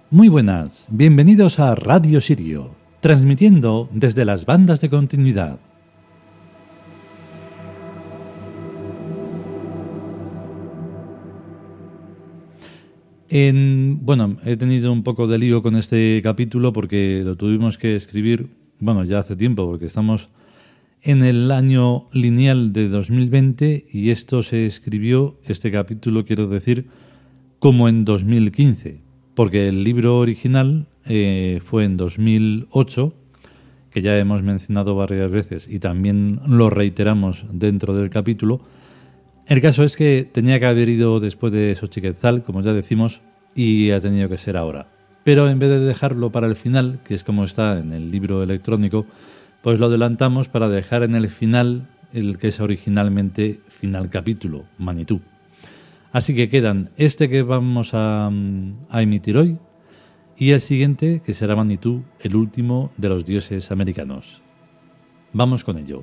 Muy buenas, bienvenidos a Radio Sirio, transmitiendo desde las bandas de continuidad. He tenido un poco de lío con este capítulo porque lo tuvimos que escribir, ya hace tiempo, porque estamos en el año lineal de 2020 y esto se escribió, este capítulo quiero decir, como en 2015, porque el libro original fue en 2008, que ya hemos mencionado varias veces y también lo reiteramos dentro del capítulo. El caso es que tenía que haber ido después de Xochiquetzal, como ya decimos, y ha tenido que ser ahora. Pero en vez de dejarlo para el final, que es como está en el libro electrónico, pues lo adelantamos para dejar en el final el que es originalmente final capítulo, Manitú. Así que quedan este que vamos a emitir hoy y el siguiente, que será Manitú, el último de los dioses americanos. Vamos con ello.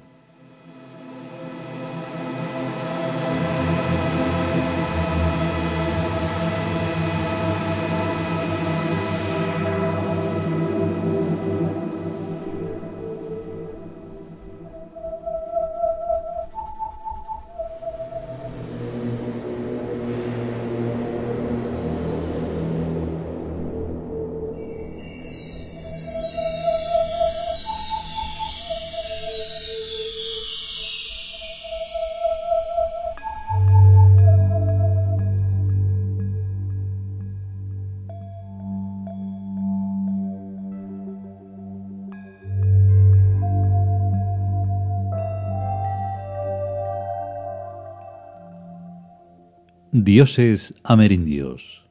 Dioses amerindios.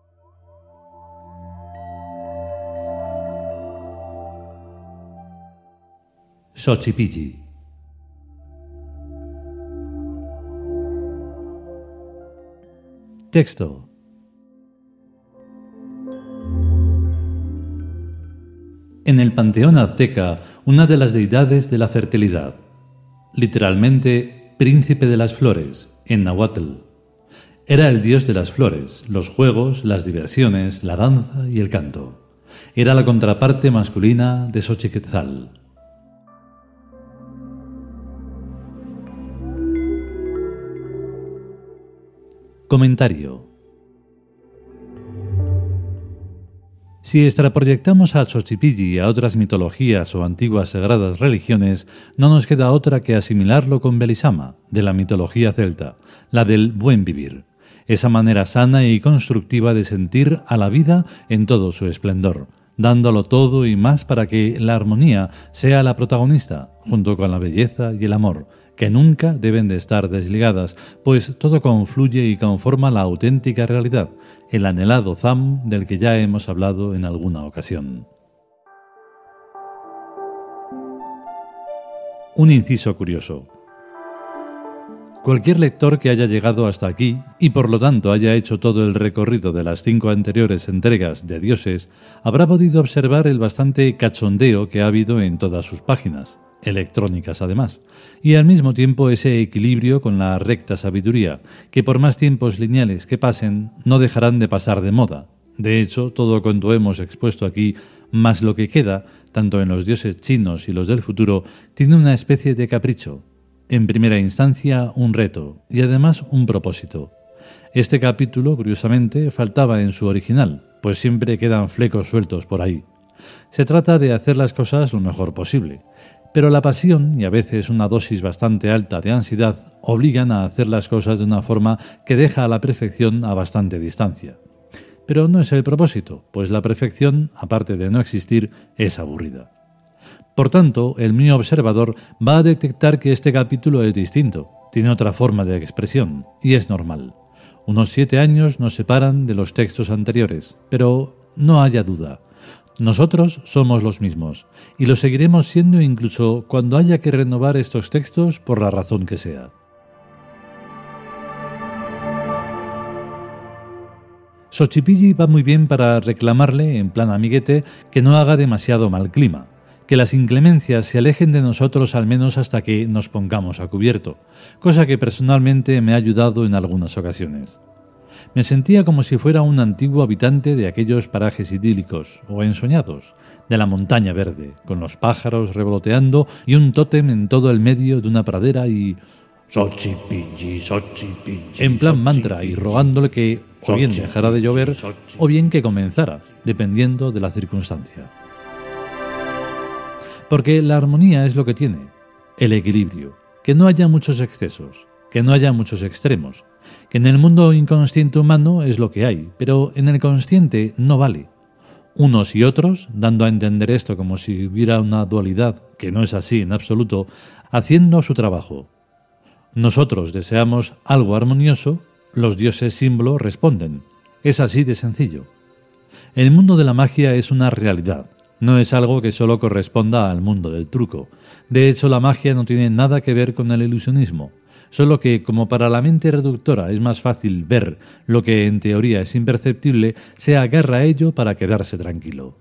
Xochipilli. Texto. En el panteón azteca, una de las deidades de la fertilidad, literalmente príncipe de las flores, en náhuatl. Era el dios de las flores, los juegos, las diversiones, la danza y el canto. Era la contraparte masculina de Xochiquetzal. Comentario. Si extraproyectamos a Xochipilli a otras mitologías o antiguas sagradas religiones, no nos queda otra que asimilarlo con Belisama, de la mitología celta, la del buen vivir. Esa manera sana y constructiva de sentir a la vida en todo su esplendor, dándolo todo y más para que la armonía sea la protagonista, junto con la belleza y el amor, que nunca deben de estar desligadas, pues todo confluye y conforma la auténtica realidad, el anhelado Zam del que ya hemos hablado en alguna ocasión. Un inciso curioso. Cualquier lector que haya llegado hasta aquí y por lo tanto haya hecho todo el recorrido de las 5 anteriores entregas de Dioses, habrá podido observar el bastante cachondeo que ha habido en todas sus páginas, electrónicas además, y al mismo tiempo ese equilibrio con la recta sabiduría, que por más tiempos lineales que pasen, no dejarán de pasar de moda. De hecho, todo cuanto hemos expuesto aquí, más lo que queda, tanto en los dioses chinos y los del futuro, tiene una especie de capricho. En primera instancia, un reto y además un propósito. Este capítulo, curiosamente, faltaba en su original, pues siempre quedan flecos sueltos por ahí. Se trata de hacer las cosas lo mejor posible, pero la pasión y a veces una dosis bastante alta de ansiedad obligan a hacer las cosas de una forma que deja a la perfección a bastante distancia. Pero no es el propósito, pues la perfección, aparte de no existir, es aburrida. Por tanto, el mío observador va a detectar que este capítulo es distinto, tiene otra forma de expresión, y es normal. Unos 7 años nos separan de los textos anteriores, pero no haya duda, nosotros somos los mismos, y lo seguiremos siendo incluso cuando haya que renovar estos textos por la razón que sea. Xochipilli va muy bien para reclamarle, en plan amiguete, que no haga demasiado mal clima, que las inclemencias se alejen de nosotros al menos hasta que nos pongamos a cubierto, cosa que personalmente me ha ayudado en algunas ocasiones. Me sentía como si fuera un antiguo habitante de aquellos parajes idílicos o ensoñados, de la montaña verde, con los pájaros revoloteando y un tótem en todo el medio de una pradera y... en plan mantra y rogándole que o bien dejara de llover o bien que comenzara, dependiendo de la circunstancia. Porque la armonía es lo que tiene, el equilibrio, que no haya muchos excesos, que no haya muchos extremos, que en el mundo inconsciente humano es lo que hay, pero en el consciente no vale. Unos y otros, dando a entender esto como si hubiera una dualidad, que no es así en absoluto, haciendo su trabajo. Nosotros deseamos algo armonioso, los dioses símbolo responden. Es así de sencillo. El mundo de la magia es una realidad, no es algo que solo corresponda al mundo del truco. De hecho, la magia no tiene nada que ver con el ilusionismo, solo que, como para la mente reductora es más fácil ver lo que en teoría es imperceptible, se agarra a ello para quedarse tranquilo.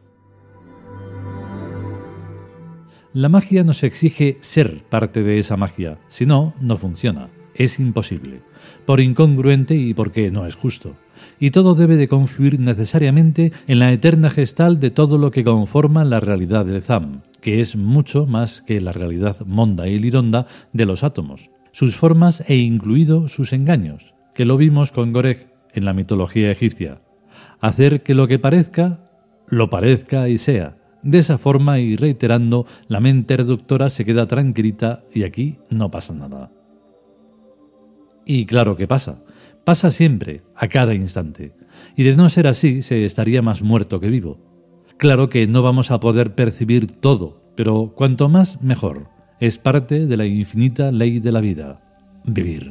La magia nos exige ser parte de esa magia, si no, no funciona, es imposible, por incongruente y porque no es justo. Y todo debe de confluir necesariamente en la eterna gestal de todo lo que conforma la realidad del Zam, que es mucho más que la realidad monda y lironda de los átomos, sus formas e incluido sus engaños, que lo vimos con Goreg en la mitología egipcia. Hacer que lo que parezca, lo parezca y sea. De esa forma y reiterando, la mente reductora se queda tranquilita y aquí no pasa nada. Y claro que pasa. Pasa siempre, a cada instante. Y de no ser así, se estaría más muerto que vivo. Claro que no vamos a poder percibir todo, pero cuanto más, mejor. Es parte de la infinita ley de la vida. Vivir.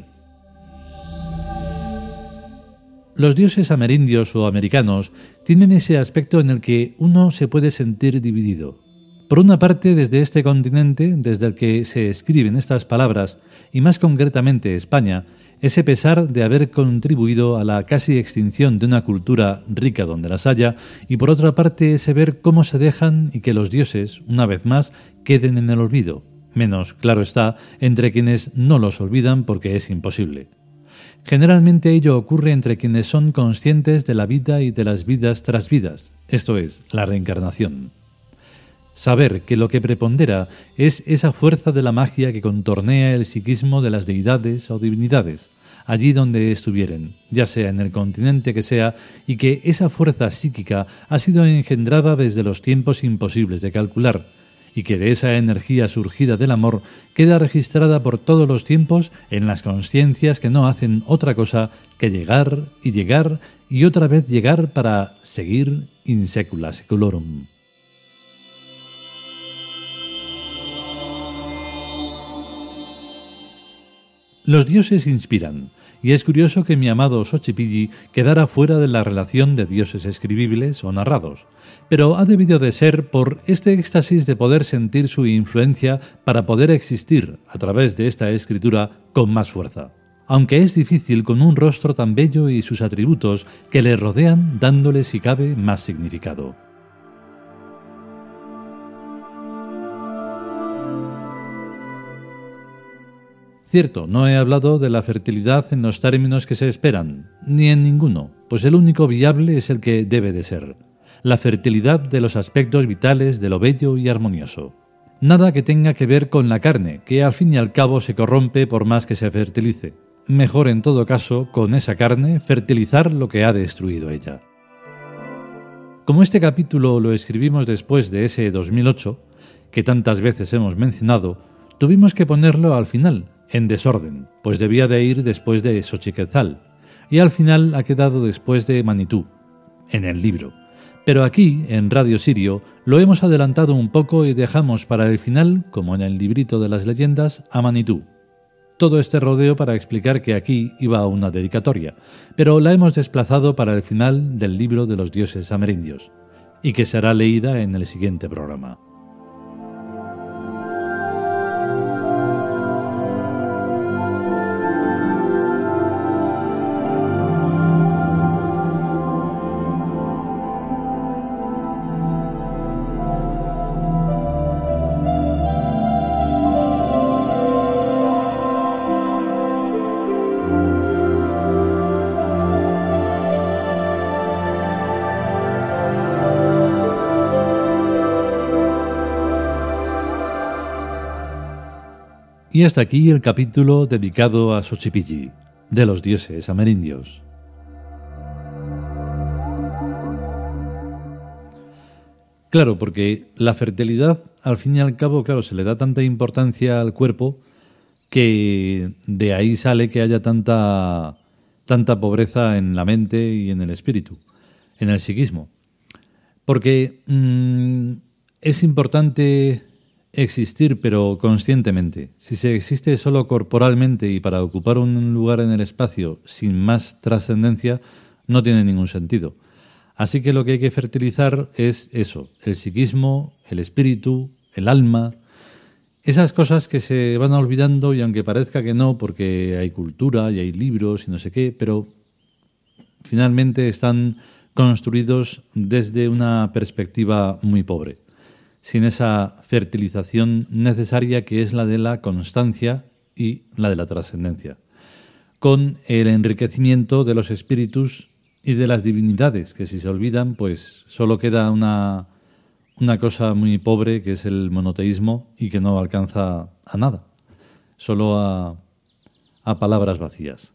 Los dioses amerindios o americanos tienen ese aspecto en el que uno se puede sentir dividido. Por una parte, desde este continente, desde el que se escriben estas palabras, y más concretamente España, ese pesar de haber contribuido a la casi extinción de una cultura rica donde las haya, y por otra parte ese ver cómo se dejan y que los dioses, una vez más, queden en el olvido, menos, claro está, entre quienes no los olvidan porque es imposible. Generalmente ello ocurre entre quienes son conscientes de la vida y de las vidas tras vidas, esto es, la reencarnación. Saber que lo que prepondera es esa fuerza de la magia que contornea el psiquismo de las deidades o divinidades, allí donde estuvieren, ya sea en el continente que sea, y que esa fuerza psíquica ha sido engendrada desde los tiempos imposibles de calcular, y que de esa energía surgida del amor queda registrada por todos los tiempos en las conciencias que no hacen otra cosa que llegar y otra vez llegar para seguir in secula seculorum. Los dioses inspiran, y es curioso que mi amado Xochipilli quedara fuera de la relación de dioses escribibles o narrados, pero ha debido de ser por este éxtasis de poder sentir su influencia para poder existir a través de esta escritura con más fuerza, aunque es difícil con un rostro tan bello y sus atributos que le rodean dándole si cabe más significado. Cierto, no he hablado de la fertilidad en los términos que se esperan, ni en ninguno, pues el único viable es el que debe de ser, la fertilidad de los aspectos vitales de lo bello y armonioso. Nada que tenga que ver con la carne, que al fin y al cabo se corrompe por más que se fertilice. Mejor en todo caso, con esa carne, fertilizar lo que ha destruido ella. Como este capítulo lo escribimos después de ese 2008, que tantas veces hemos mencionado, tuvimos que ponerlo al final, en desorden, pues debía de ir después de Xochiquetzal, y al final ha quedado después de Manitú, en el libro. Pero aquí, en Radio Sirio, lo hemos adelantado un poco y dejamos para el final, como en el librito de las leyendas, a Manitú. Todo este rodeo para explicar que aquí iba una dedicatoria, pero la hemos desplazado para el final del libro de los dioses amerindios, y que será leída en el siguiente programa. Y hasta aquí el capítulo dedicado a Xochipilli, de los dioses amerindios. Claro, porque la fertilidad, al fin y al cabo, claro, se le da tanta importancia al cuerpo que de ahí sale que haya tanta pobreza en la mente y en el espíritu, en el psiquismo. Porque es importante existir, pero conscientemente. Si se existe solo corporalmente y para ocupar un lugar en el espacio sin más trascendencia, no tiene ningún sentido. Así que lo que hay que fertilizar es eso, el psiquismo, el espíritu, el alma, esas cosas que se van olvidando y aunque parezca que no, porque hay cultura y hay libros y no sé qué, pero finalmente están construidos desde una perspectiva muy pobre, sin esa fertilización necesaria que es la de la constancia y la de la trascendencia, con el enriquecimiento de los espíritus y de las divinidades, que si se olvidan, pues solo queda una cosa muy pobre, que es el monoteísmo, y que no alcanza a nada, solo a palabras vacías.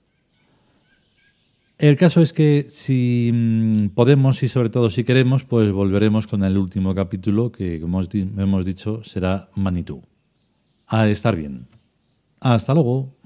El caso es que si podemos y sobre todo si queremos, pues volveremos con el último capítulo, que como hemos dicho será Manitou. A estar bien. Hasta luego.